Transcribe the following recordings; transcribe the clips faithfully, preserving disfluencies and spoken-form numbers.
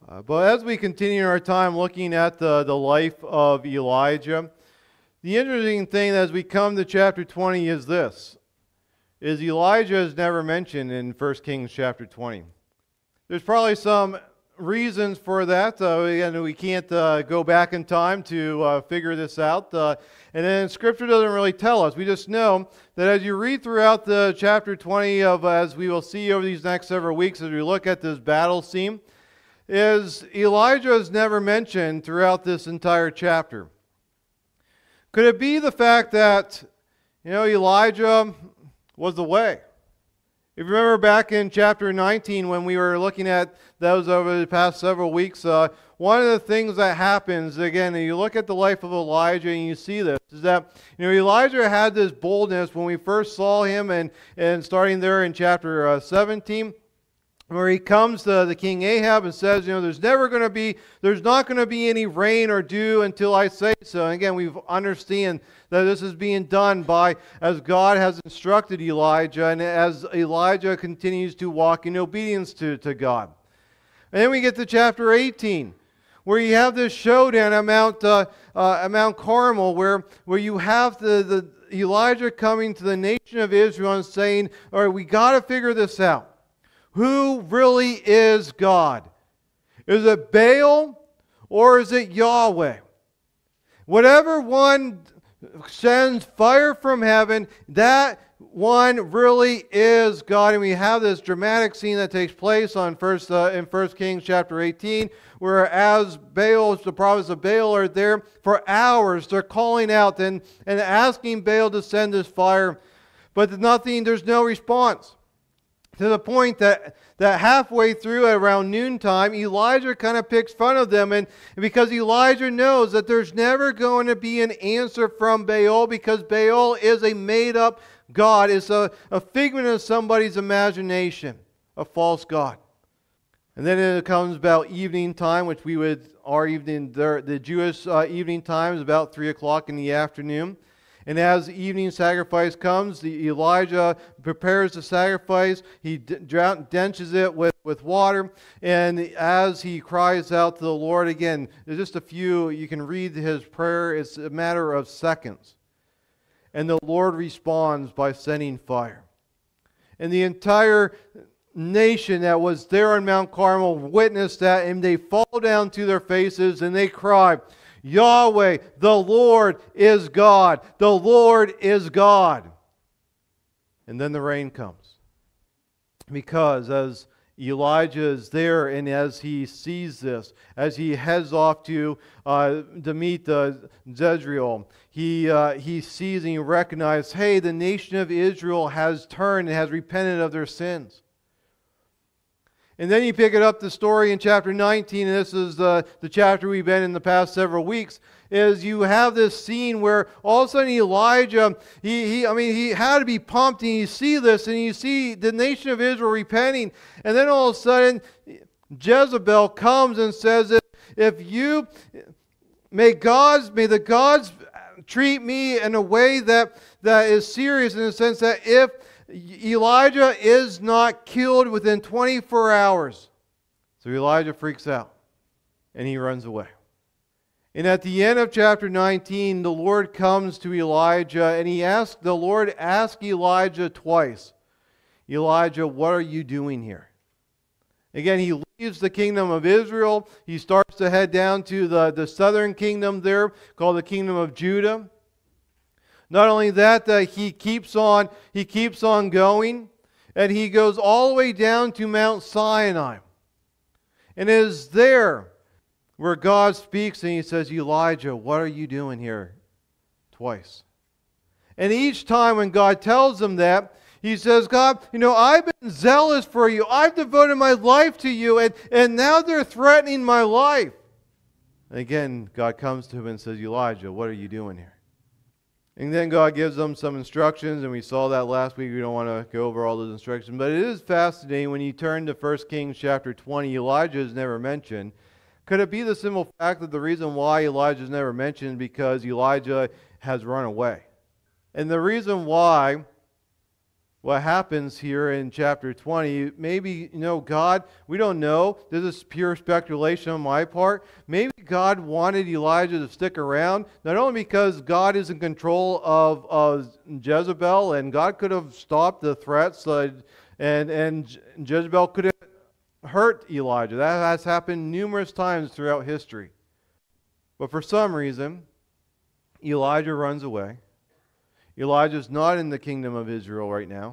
Uh, but as we continue our time looking at the, the life of Elijah, the interesting thing as we come to chapter twenty is this, is Elijah is never mentioned in First Kings chapter twenty. There's probably some reasons for that. Uh, again, we can't uh, go back in time to uh, figure this out. Uh, and then Scripture doesn't really tell us. We just know that as you read throughout the chapter twenty of, as we will see over these next several weeks as we look at this battle scene, is Elijah is never mentioned throughout this entire chapter. Could it be the fact that, you know, Elijah was away? If you remember back in chapter nineteen when we were looking at those over the past several weeks, uh, one of the things that happens, again, you look at the life of Elijah and you see this, is that, you know, Elijah had this boldness when we first saw him, and, and starting there in chapter uh, seventeen, where he comes to the king Ahab and says, you know, there's never going to be, there's not going to be any rain or dew until I say so. And again, we understand that this is being done by, as God has instructed Elijah, and as Elijah continues to walk in obedience to, to God. And then we get to chapter eighteen, where you have this showdown at Mount, uh, uh, at Mount Carmel, where, where you have the, the Elijah coming to the nation of Israel and saying, all right, we got to figure this out. Who really is God? Is it Baal or is it Yahweh? Whatever one sends fire from heaven, that one really is God. And we have this dramatic scene that takes place on first uh, in First Kings chapter eighteen, where as Baal, the prophets of Baal are there for hours, they're calling out and, and asking Baal to send this fire, but nothing, there's no response. To the point that, that halfway through at around noontime, Elijah kind of picks fun of them. And because Elijah knows that there's never going to be an answer from Baal, because Baal is a made-up god. It's a, a figment of somebody's imagination, a false god. And then it comes about evening time, which we would, our evening, the, the Jewish uh, evening time is about three o'clock in the afternoon. And as the evening sacrifice comes, the Elijah prepares the sacrifice. He drenches it with, with water. And as he cries out to the Lord, again, there's just a few, you can read his prayer. It's a matter of seconds. And the Lord responds by sending fire. And the entire nation that was there on Mount Carmel witnessed that, and they fall down to their faces and they cry, Yahweh, the Lord is God. The Lord is God. And then the rain comes. Because as Elijah is there, and as he sees this, as he heads off to uh, to meet uh, Jezreel, he uh, he sees and he recognizes, hey, the nation of Israel has turned and has repented of their sins. And then you pick it up the story in chapter nineteen, and this is the, the chapter we've been in the past several weeks, is you have this scene where all of a sudden Elijah, he, he I mean, he had to be pumped, and you see this, and you see the nation of Israel repenting, and then all of a sudden Jezebel comes and says, if, if you, may gods, may the gods treat me in a way that, that is serious, in the sense that if Elijah is not killed within twenty-four hours. So Elijah freaks out and he runs away. And at the end of chapter nineteen, the Lord comes to Elijah and he asks, the Lord asks Elijah twice, Elijah, what are you doing here? Again, he leaves the kingdom of Israel. He starts to head down to the, the southern kingdom there, called the kingdom of Judah. Not only that, uh, he keeps on, he keeps on going, and he goes all the way down to Mount Sinai. And it is there where God speaks and he says, Elijah, what are you doing here? Twice. And each time when God tells him that, he says, God, you know, I've been zealous for you. I've devoted my life to you, and, and now they're threatening my life. And again, God comes to him and says, Elijah, what are you doing here? And then God gives them some instructions, and we saw that last week. We don't want to go over all those instructions. But it is fascinating when you turn to First Kings chapter twenty, Elijah is never mentioned. Could it be the simple fact that the reason why Elijah is never mentioned is because Elijah has run away? And the reason why what happens here in chapter twenty. Maybe, you know, God, we don't know. This is pure speculation on my part. Maybe God wanted Elijah to stick around, not only because God is in control of, of Jezebel, and God could have stopped the threats, uh, and, and Jezebel could have hurt Elijah. That has happened numerous times throughout history. But for some reason, Elijah runs away. Elijah's not in the kingdom of Israel right now.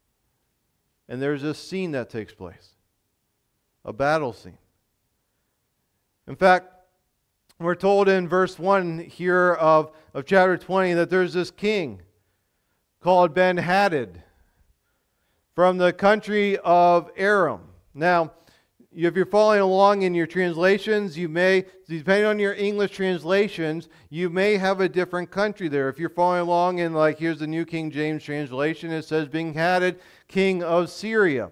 And there's this scene that takes place. A battle scene. In fact, we're told in verse one here of, of chapter twenty that there's this king called Ben-Hadad from the country of Aram. Now, if you're following along in your translations, you may, depending on your English translations, you may have a different country there. If you're following along in, like, here's the New King James translation, it says Ben-Hadad, king of Syria.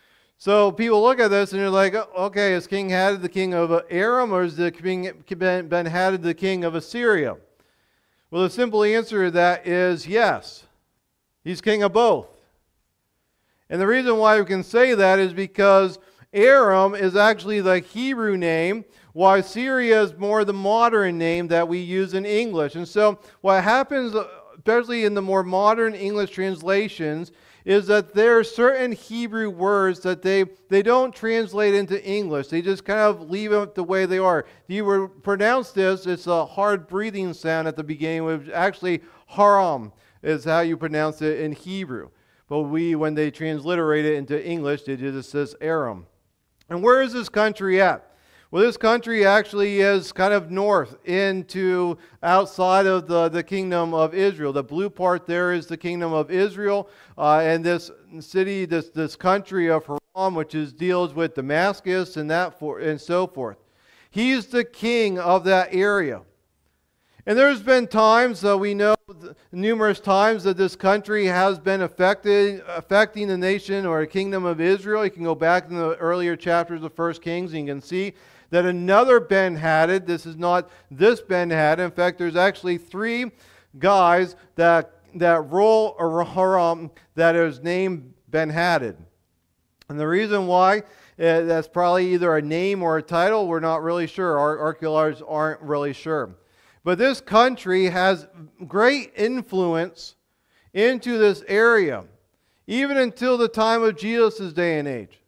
So people look at this and they're like, okay, is King Hadad the king of Aram, or is the king Ben-Hadad the king of Assyria? Well, the simple answer to that is yes. He's king of both. And the reason why we can say that is because Aram is actually the Hebrew name, while Syria is more the modern name that we use in English. And so what happens, especially in the more modern English translations, is that there are certain Hebrew words that they, they don't translate into English. They just kind of leave it the way they are. If you would pronounce this, it's a hard breathing sound at the beginning, which actually haram is how you pronounce it in Hebrew. But we, when they transliterate it into English, it just says Aram. And where is this country at? Well, this country actually is kind of north into outside of the, the kingdom of Israel. The blue part there is the kingdom of Israel. Uh, and this city, this, this country of Haram, which is, deals with Damascus and, that for, and so forth. He's the king of that area. And there's been times, uh, we know numerous times, that this country has been affected, affecting the nation or the kingdom of Israel. You can go back in the earlier chapters of First Kings and you can see that another Ben-Hadad, this is not this Ben-Hadad, in fact there's actually three guys that, that rule Haram that is named Ben-Hadad. And the reason why, uh, that's probably either a name or a title, we're not really sure. Our archaeologists aren't really sure. But this country has great influence into this area, even until the time of Jesus' day and age.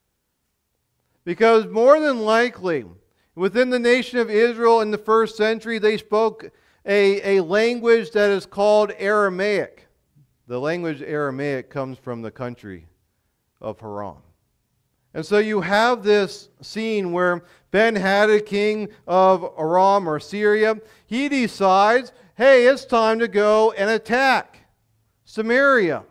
Because more than likely, within the nation of Israel in the first century, they spoke a, a language that is called Aramaic. The language Aramaic comes from the country of Haran. And so you have this scene where Ben-Hadad, king of Aram or Syria, he decides, hey, it's time to go and attack Samaria.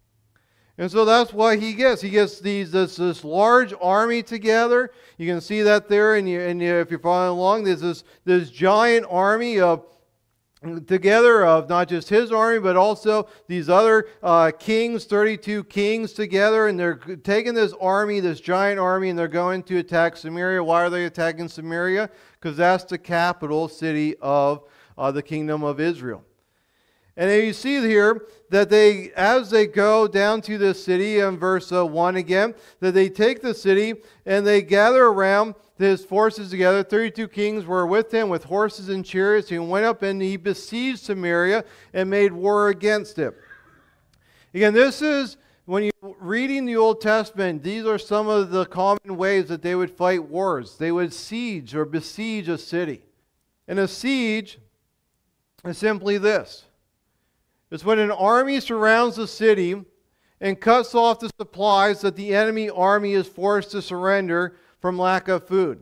And so that's what he gets. He gets these this, this large army together. You can see that there, and, you, and you, if you're following along, there's this, this giant army of together of not just his army, but also these other uh, kings, thirty-two kings together, and they're taking this army, this giant army, and they're going to attack Samaria. Why are they attacking Samaria? Because that's the capital city of uh, the kingdom of Israel. And then you see here that they, as they go down to this city, in verse uh, one again, that they take the city and they gather around his forces together. thirty-two kings were with him with horses and chariots. He went up and he besieged Samaria and made war against it. Again, this is, when you're reading the Old Testament, these are some of the common ways that they would fight wars. They would siege or besiege a city. And a siege is simply this. It's when an army surrounds a city and cuts off the supplies that the enemy army is forced to surrender from lack of food.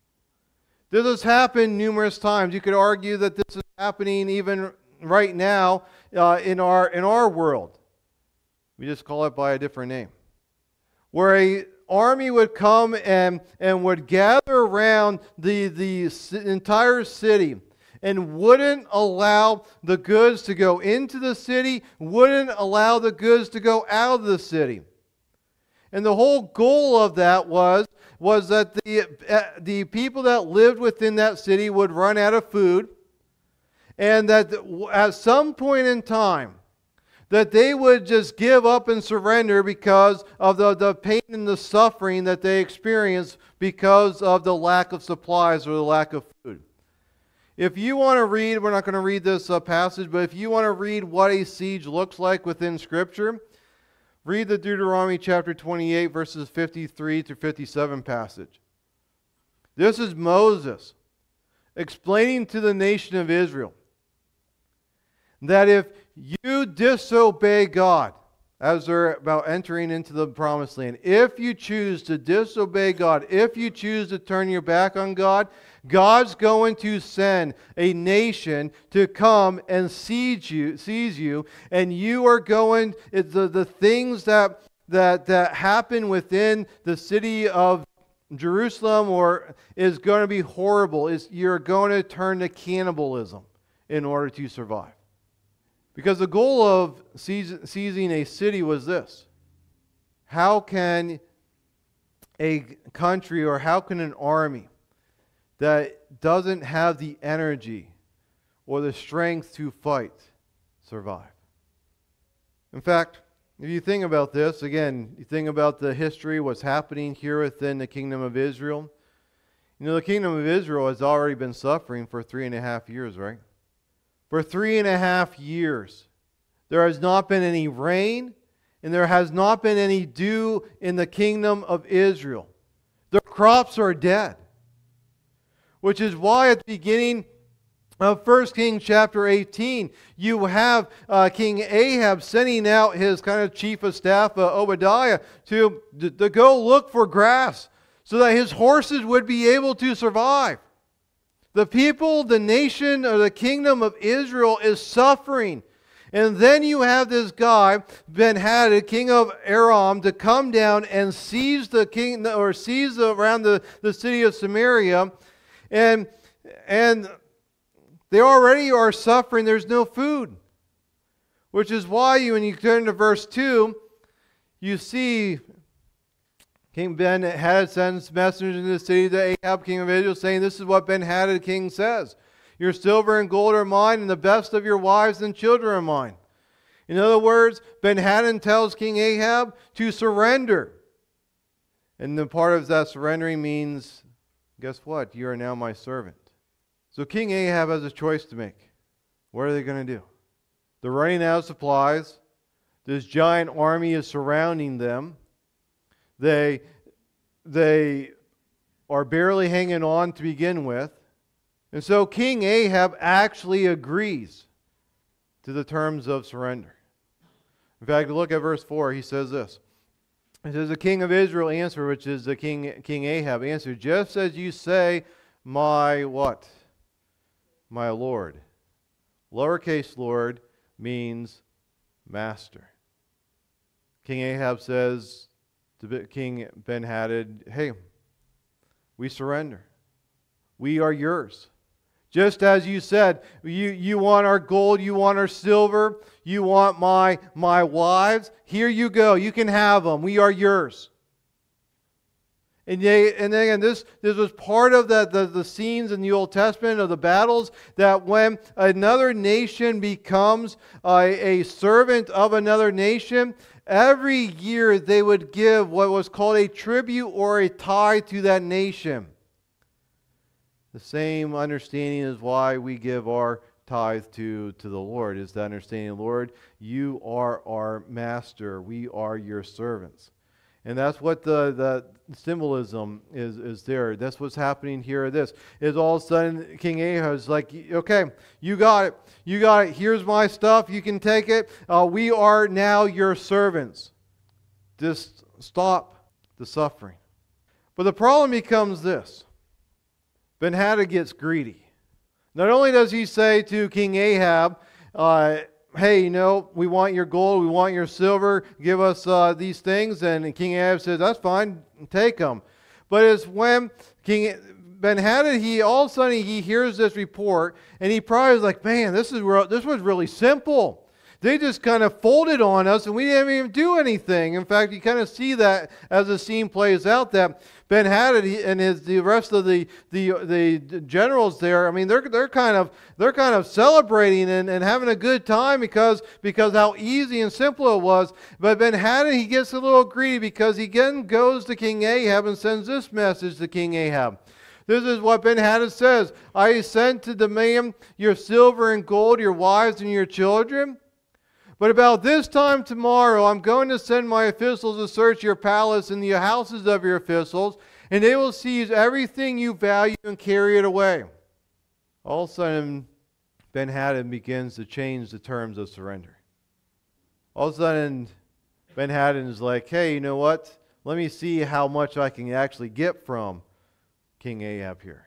This has happened numerous times. You could argue that this is happening even right now uh, in our in our world. We just call it by a different name. Where a army would come and, and would gather around the, the entire city and wouldn't allow the goods to go into the city, wouldn't allow the goods to go out of the city. And the whole goal of that was, was that the, uh, the people that lived within that city would run out of food, and that at some point in time, that they would just give up and surrender because of the, the pain and the suffering that they experience because of the lack of supplies or the lack of food. If you want to read, we're not going to read this uh, passage, but if you want to read what a siege looks like within Scripture, read the Deuteronomy chapter twenty-eight, verses fifty-three through fifty-seven passage. This is Moses explaining to the nation of Israel that if you disobey God as they're about entering into the promised land, if you choose to disobey God, if you choose to turn your back on God, God's going to send a nation to come and siege you, seize you, and you are going, the, the things that, that, that happen within the city of Jerusalem or is going to be horrible. Is you're going to turn to cannibalism in order to survive. Because the goal of seizing a city was this: how can a country or how can an army that doesn't have the energy or the strength to fight survive? In fact, if you think about this, again, you think about the history, what's happening here within the kingdom of Israel. You know, the kingdom of Israel has already been suffering for three and a half years, right? For three and a half years, there has not been any rain, and there has not been any dew in the kingdom of Israel. The crops are dead. Which is why at the beginning of First Kings chapter eighteen, you have uh, King Ahab sending out his kind of chief of staff, uh, Obadiah, to, to, to go look for grass so that his horses would be able to survive. The people, the nation, or the kingdom of Israel is suffering. And then you have this guy, Ben-Hadad, king of Aram, to come down and seize the king or seize around the, the city of Samaria. And, and they already are suffering. There's no food. Which is why you, when you turn to verse two, you see King Ben-Hadad sends messengers into the city to Ahab, king of Israel, saying, this is what Ben-Hadad, king, says. Your silver and gold are mine, and the best of your wives and children are mine. In other words, Ben-Hadad tells King Ahab to surrender. And the part of that surrendering means, guess what? You are now my servant. So King Ahab has a choice to make. What are they going to do? They're running out of supplies. This giant army is surrounding them. They, they are barely hanging on to begin with. And so King Ahab actually agrees to the terms of surrender. In fact, look at verse four. He says this. It says, the king of Israel answered, which is the king, King Ahab, answered, just as you say, my what? My Lord. Lowercase Lord means master. King Ahab says to King Ben-Hadad, hey, we surrender. We are yours. Just as you said, you, you want our gold, you want our silver, you want my, my wives. Here you go. You can have them. We are yours. And, they, and then again, this, this was part of the, the, the scenes in the Old Testament of the battles, that when another nation becomes a, a servant of another nation, every year they would give what was called a tribute or a tithe to that nation. The same understanding is why we give our tithe to, to the Lord, is the understanding, Lord, you are our master. We are your servants. And that's what the, the symbolism is, is there. That's what's happening here. This is all of a sudden King Ahab is like, okay, you got it. You got it. Here's my stuff. You can take it. Uh, we are now your servants. Just stop the suffering. But the problem becomes this. Ben-Hadad gets greedy. Not only does he say to King Ahab, uh, hey, you know, we want your gold, we want your silver, give us uh, these things. And King Ahab says, that's fine, take them. But it's when King Ben-Hadad, he all of a sudden he hears this report, and he probably is like, man, this is this was really simple. They just kind of folded on us, and we didn't even do anything. In fact, you kind of see that as the scene plays out, that Ben-Hadad and his the rest of the, the the generals there, I mean, they're they're kind of they're kind of celebrating and, and having a good time because because how easy and simple it was. But Ben-Hadad, he gets a little greedy because he again goes to King Ahab and sends this message to King Ahab. This is what Ben-Hadad says: I sent to demand your silver and gold, your wives and your children. But about this time tomorrow, I'm going to send my officials to search your palace and the houses of your officials, and they will seize everything you value and carry it away. All of a sudden, Ben-Hadad begins to change the terms of surrender. All of a sudden, Ben-Hadad is like, hey, you know what? Let me see how much I can actually get from King Ahab here.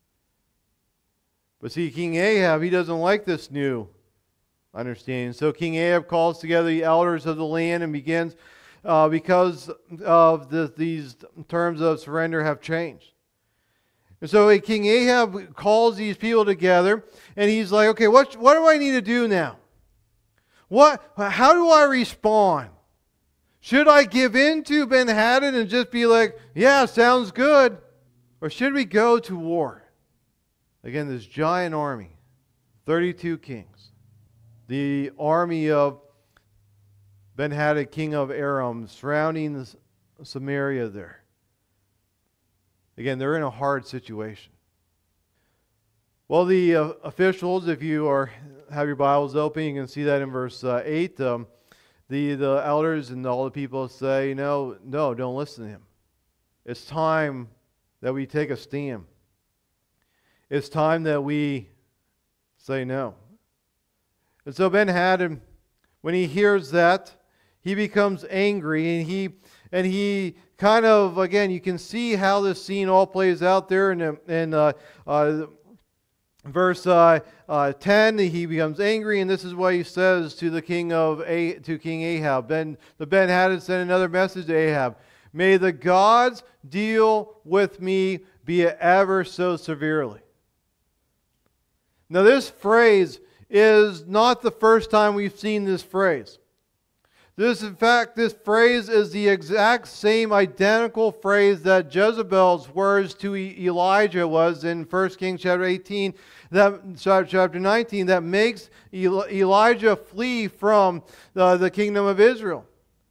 But see, King Ahab, he doesn't like this new understanding. So King Ahab calls together the elders of the land and begins, uh, because of the, these terms of surrender have changed. And so King Ahab calls these people together, and he's like, okay, what, what do I need to do now? What? How do I respond? Should I give in to Ben-Hadad and just be like, yeah, sounds good? Or should we go to war? Again, this giant army, thirty-two kings. The army of Ben-Hadad, king of Aram, surrounding Samaria there. Again, they're in a hard situation. Well, the uh, officials, if you are have your Bibles open, you can see that in verse uh, eight. Um, the, the elders and all the people say, no, no, don't listen to him. It's time that we take a stand. It's time that we say no. And so Ben-Hadad, when he hears that, he becomes angry, and he and he kind of, again, you can see how this scene all plays out there in, in uh, uh, verse uh, uh, ten. He becomes angry, and this is what he says to the king of A- to King Ahab. Ben the Ben-Hadad sent another message to Ahab: "May the gods deal with me, be it ever so severely." Now, this phrase is not the first time we've seen this phrase. This, in fact, this phrase is the exact same identical phrase that Jezebel's words to Elijah was in First Kings chapter eighteen, that chapter nineteen, that makes Elijah flee from the, the kingdom of Israel.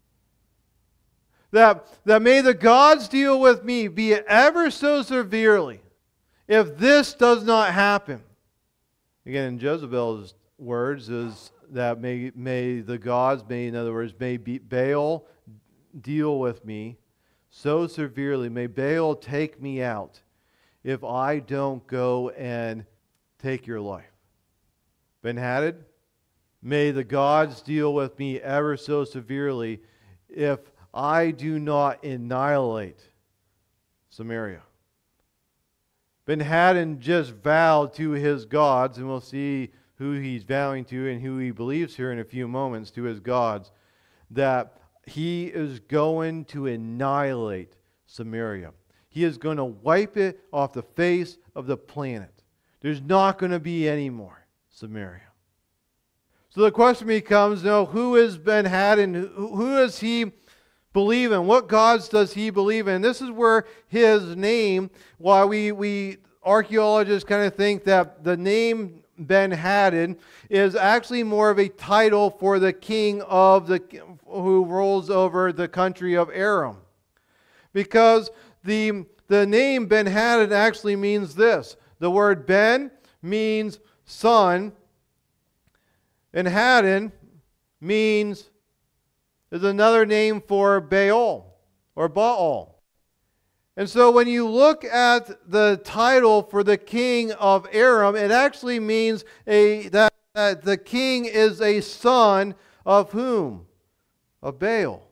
That, that may the gods deal with me, be it ever so severely, if this does not happen. Again, in Jezebel's words is that may, may the gods, may, in other words, may Baal deal with me so severely, may Baal take me out if I don't go and take your life. Ben-Hadad, may the gods deal with me ever so severely if I do not annihilate Samaria. Ben-Hadad just vowed to his gods, and we'll see who he's vowing to and who he believes here in a few moments, to his gods, that he is going to annihilate Samaria. He is going to wipe it off the face of the planet. There's not going to be any more Samaria. So the question becomes, no, who is Ben-Hadad? Who, who does he believe in? What gods does he believe in? This is where his name, why we, we archaeologists kind of think that the name Ben-Hadad is actually more of a title for the king of the who rules over the country of Aram. Because the, the name Ben-Hadad actually means this. The word Ben means son, and Hadad means is another name for Baal or Baal. And so when you look at the title for the king of Aram, it actually means a that, that the king is a son of whom? Of Baal.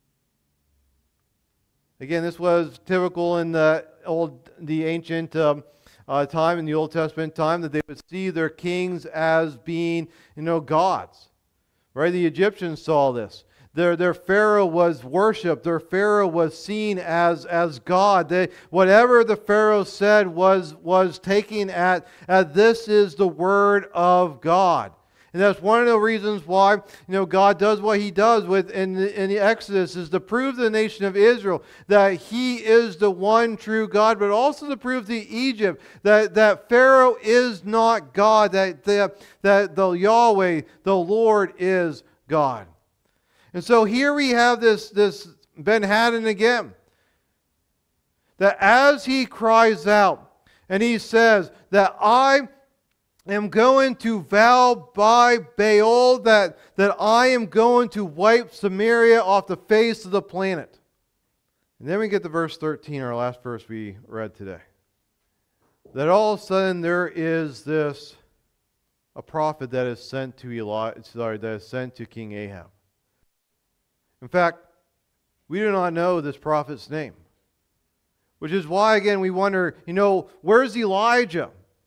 Again, this was typical in the old, the ancient um, uh, time, in the Old Testament time, that they would see their kings as being, you know, gods. Right? The Egyptians saw this. Their, their Pharaoh was worshipped. Their Pharaoh was seen as, as God. They, whatever the Pharaoh said was, was taken at, at this is the word of God. And that's one of the reasons why, you know, God does what he does with in the, in the Exodus, is to prove to the nation of Israel that he is the one true God, but also to prove to Egypt that, that Pharaoh is not God, that, that, that the Yahweh, the Lord, is God. And so here we have this, this Ben-Hadad again, that as he cries out and he says that I am going to vow by Baal that, that I am going to wipe Samaria off the face of the planet. And then we get to verse thirteen, our last verse we read today. That all of a sudden there is this, a prophet that is sent to Eli, sorry, that is sent to King Ahab. In fact, we do not know this prophet's name. Which is why, again, we wonder, you know, where's Elijah?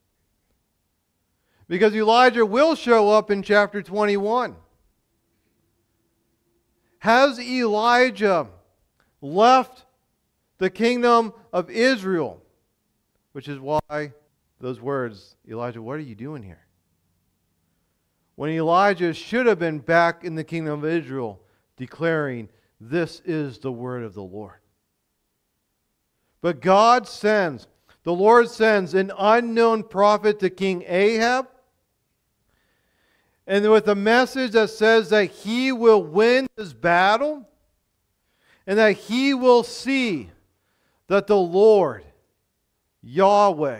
Because Elijah will show up in chapter twenty-one. Has Elijah left the kingdom of Israel? Which is why those words, Elijah, what are you doing here? When Elijah should have been back in the kingdom of Israel, declaring, this is the word of the Lord. But God sends, the Lord sends an unknown prophet to King Ahab, and with a message that says that he will win his battle, and that he will see that the Lord, Yahweh,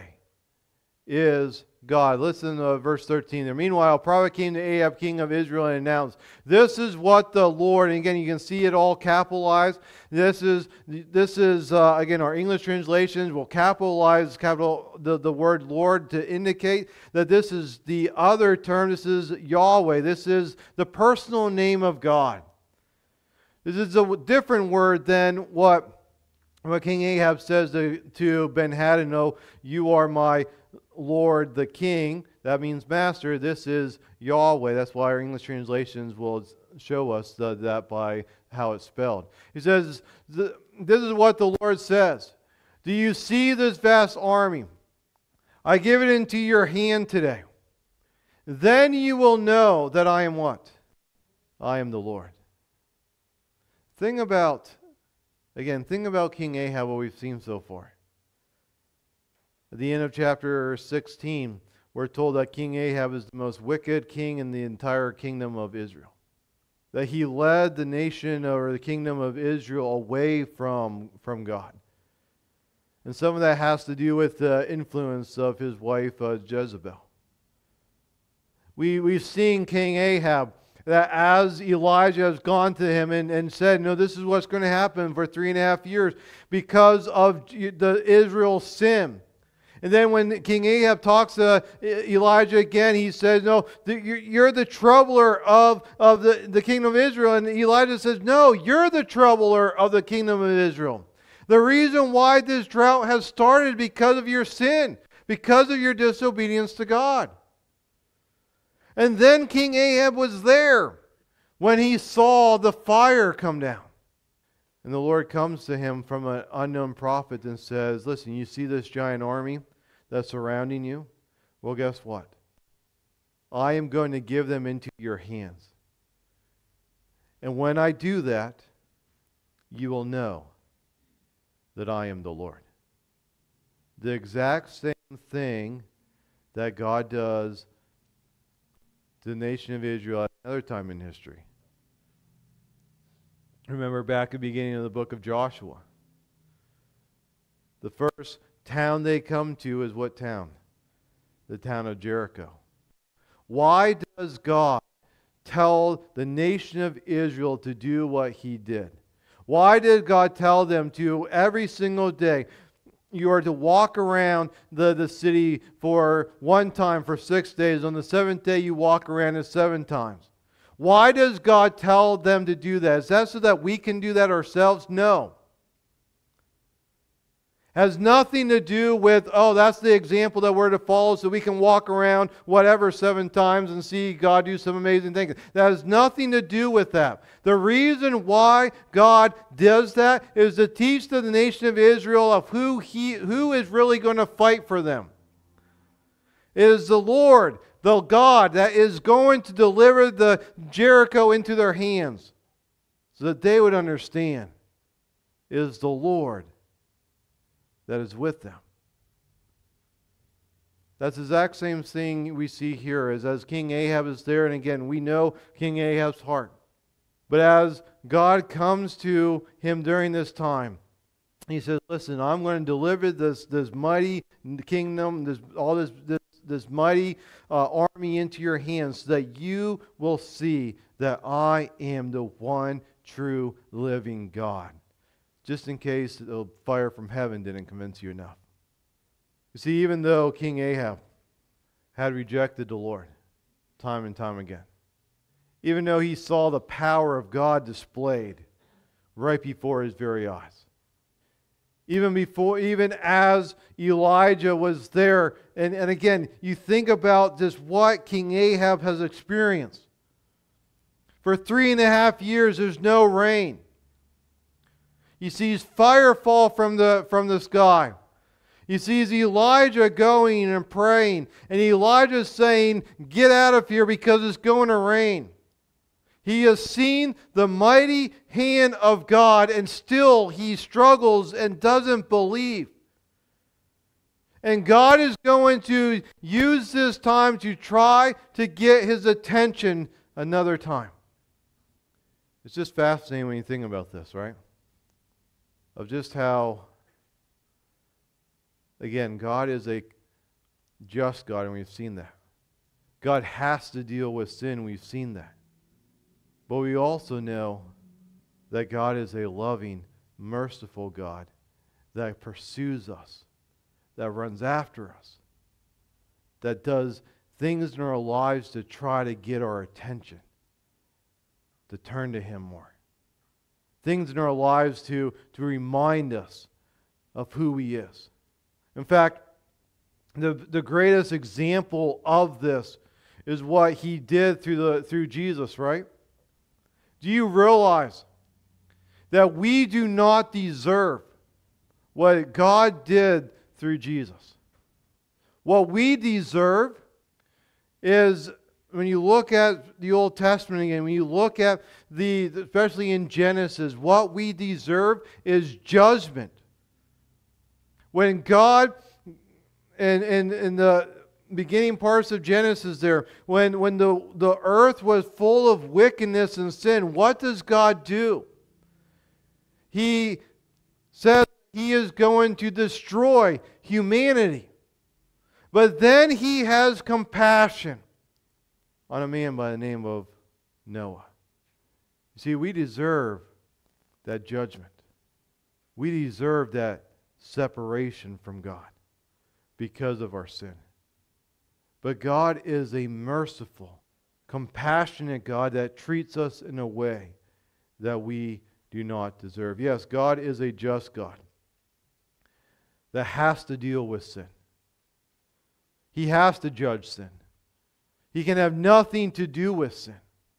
is God. Listen to verse thirteen there. Meanwhile, a prophet came to Ahab, king of Israel, and announced, this is what the Lord, and again, you can see it all capitalized. This is, this is uh, again, our English translations will capitalize capital the, the word Lord to indicate that this is the other term. This is Yahweh. This is the personal name of God. This is a different word than what, what King Ahab says to, to Ben-Hadad, no, you are my Lord the King. That means master. This is Yahweh. That's why our English translations will show us the, that by how it's spelled. He says, this is what the Lord says. Do you see this vast army? I give it into your hand today. Then you will know that I am what? I am the Lord. Think about, again, think about King Ahab, what we've seen so far. At the end of chapter sixteen, we're told that King Ahab is the most wicked king in the entire kingdom of Israel. That he led the nation or the kingdom of Israel away from, from God. And some of that has to do with the influence of his wife uh, Jezebel. We, we've seen King Ahab, that as Elijah has gone to him and, and said, no, this is what's going to happen for three and a half years because of the Israel's sin. And then when King Ahab talks to Elijah again, he says, no, you're the troubler of, of the, the kingdom of Israel. And Elijah says, no, you're the troubler of the kingdom of Israel. The reason why this drought has started because of your sin, because of your disobedience to God. And then King Ahab was there when he saw the fire come down. And the Lord comes to him from an unknown prophet and says, listen, you see this giant army that's surrounding you? Well, guess what? I am going to give them into your hands. And when I do that, you will know that I am the Lord. The exact same thing that God does to the nation of Israel at another time in history. Remember back at the beginning of the book of Joshua. The first town they come to is what town? The town of Jericho. Why does God tell the nation of Israel to do what he did? Why did God tell them to every single day, you are to walk around the, the city for one time for six days. On the seventh day, you walk around it seven times. Why does God tell them to do that? Is that so that we can do that ourselves? No. Has nothing to do with, oh, that's the example that we're to follow so we can walk around whatever seven times and see God do some amazing things. That has nothing to do with that. The reason why God does that is to teach to the nation of Israel of who, he, who is really going to fight for them. It is the Lord, the God that is going to deliver the Jericho into their hands, so that they would understand it is the Lord that is with them. That's the exact same thing we see here as, as King Ahab is there. And again, we know King Ahab's heart. But as God comes to him during this time, he says, listen, I'm going to deliver this, this mighty kingdom, this, all this, this, this mighty uh, army into your hands, so that you will see that I am the one true living God. Just in case the fire from heaven didn't convince you enough. You see, even though King Ahab had rejected the Lord time and time again, even though he saw the power of God displayed right before his very eyes, even before, even as Elijah was there, and, and again, you think about just what King Ahab has experienced. For three and a half years, there's no rain. He sees fire fall from the, from the sky. He sees Elijah going and praying. And Elijah saying, get out of here because it's going to rain. He has seen the mighty hand of God, and still he struggles and doesn't believe. And God is going to use this time to try to get his attention another time. It's just fascinating when you think about this, right? Of just how, again, God is a just God, and we've seen that. God has to deal with sin, we've seen that. But we also know that God is a loving, merciful God that pursues us, that runs after us, that does things in our lives to try to get our attention, to turn to Him more. Things in our lives to, to remind us of who He is. In fact, the, the greatest example of this is what He did through, the, through Jesus, right? Do you realize that we do not deserve what God did through Jesus? What we deserve is, when you look at the Old Testament again, when you look at the, especially in Genesis, what we deserve is judgment. When God, and in, in, in the beginning parts of Genesis there, when, when the, the earth was full of wickedness and sin, what does God do? He says He is going to destroy humanity. But then He has compassion on a man by the name of Noah. You see, we deserve that judgment. We deserve that separation from God because of our sin. But God is a merciful, compassionate God that treats us in a way that we do not deserve. Yes, God is a just God that has to deal with sin. He has to judge sin. He can have nothing to do with sin.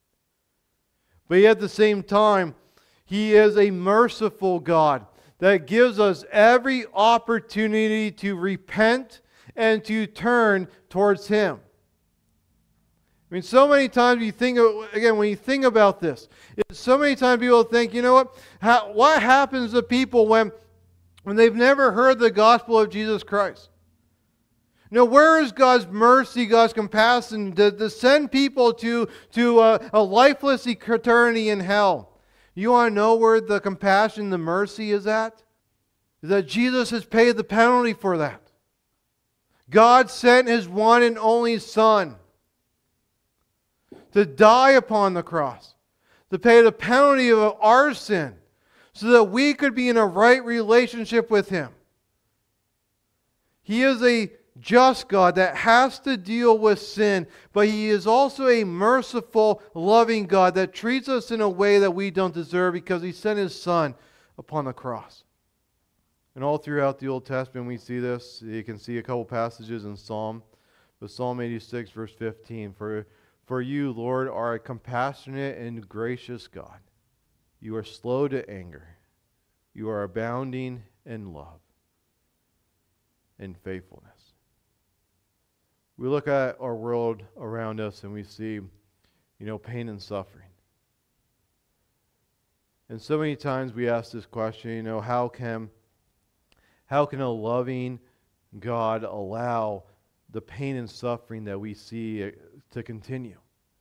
But yet at the same time, He is a merciful God that gives us every opportunity to repent and to turn towards Him. I mean, so many times you think, of, again, when you think about this, so many times people think, you know what, How, what happens to people when, when they've never heard the gospel of Jesus Christ? You know, where is God's mercy, God's compassion to, to send people to, to a, a lifeless eternity in hell? You want to know where the compassion, the mercy is at? Is that Jesus has paid the penalty for that. God sent His one and only Son to die upon the cross, to pay the penalty of our sin, so that we could be in a right relationship with Him. He is a just God that has to deal with sin, but He is also a merciful, loving God that treats us in a way that we don't deserve because He sent His Son upon the cross. And all throughout the Old Testament we see this. You can see a couple passages in Psalm, but Psalm eighty-six verse fifteen, For, for you, Lord, are a compassionate and gracious God. You are slow to anger. You are abounding in love and faithfulness. We look at our world around us and we see, you know, pain and suffering. And so many times we ask this question, you know, how can, how can a loving God allow the pain and suffering that we see to continue?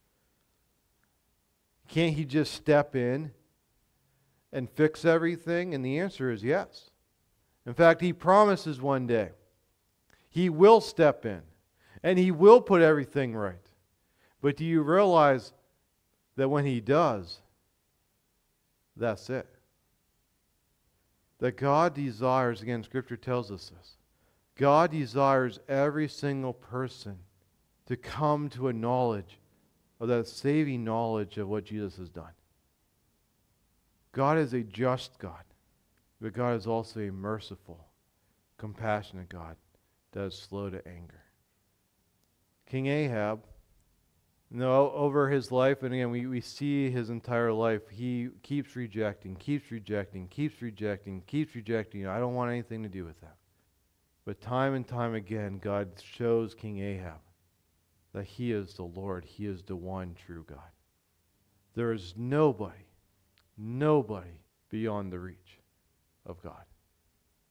Can't He just step in and fix everything? And the answer is yes. In fact, He promises one day He will step in and He will put everything right. But do you realize that when He does, that's it? That God desires, again, Scripture tells us this, God desires every single person to come to a knowledge of that saving knowledge of what Jesus has done. God is a just God, but God is also a merciful, compassionate God that is slow to anger. King Ahab, you know, over his life, and again, we, we see his entire life, he keeps rejecting, keeps rejecting, keeps rejecting, keeps rejecting. I don't want anything to do with that. But time and time again, God shows King Ahab that He is the Lord. He is the one true God. There is nobody, nobody beyond the reach of God.